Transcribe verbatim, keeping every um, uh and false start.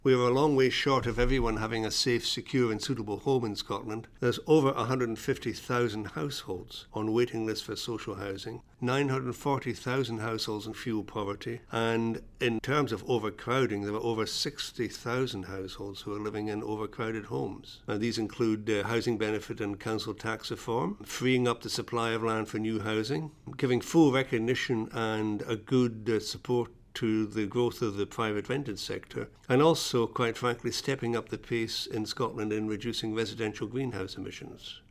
We are a long way short of everyone having a safe, secure and suitable home in Scotland. There's over one hundred fifty thousand households on waiting lists for social housing, nine hundred forty thousand households in fuel poverty, and in terms of overcrowding, there are over sixty thousand households who are living in overcrowded homes. Now, these include uh, housing benefit and council tax reform, freeing up the supply of land for new housing, giving full recognition and a good uh, support to the growth of the private rented sector, and also, quite frankly, stepping up the pace in Scotland in reducing residential greenhouse emissions.